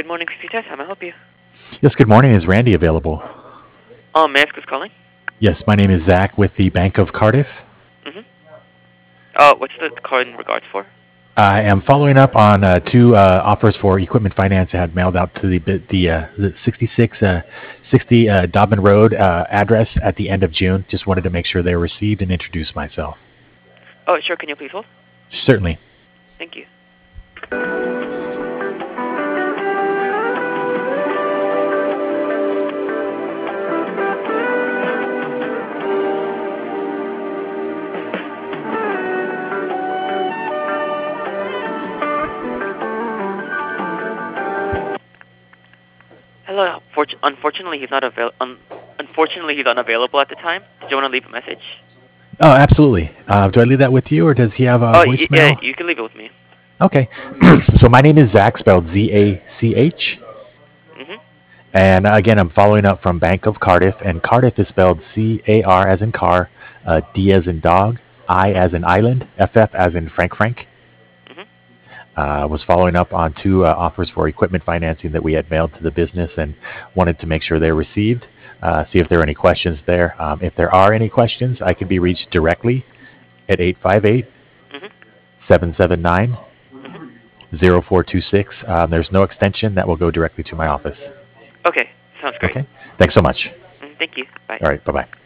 Good morning, CTS. How may I help you? Yes, good morning. Is Randy available? May I ask who's calling? Yes, my name is Zach with the Bank of Cardiff. Mm-hmm. What's the call in regards for? I am following up on two offers for equipment finance I had mailed out to the 6660 Dobbin Road address at the end of June. Just wanted to make sure they were received and introduce myself. Oh, sure. Can you please hold? Certainly. Thank you. Hello. Unfortunately, he's unavailable at the time. Did you want to leave a message? Oh, absolutely. Do I leave that with you, or does he have a Yeah. voicemail? You can leave it with me. Okay. So my name is Zach, spelled Zach. Mm-hmm. And again, I'm following up from Bank of Cardiff, and Cardiff is spelled CAR as in car, D as in dog, I as in island, FF as in Frank. Mm-hmm. Was following up on two offers for equipment financing that we had mailed to the business and wanted to make sure they're received. See if there are any questions there. If there are any questions, I can be reached directly at 858 Mm-hmm. 779 Mm-hmm. 0426. There's no extension. That will go directly to my office. Okay. Sounds great. Okay. Thanks so much. Thank you. Bye. All right. Bye bye.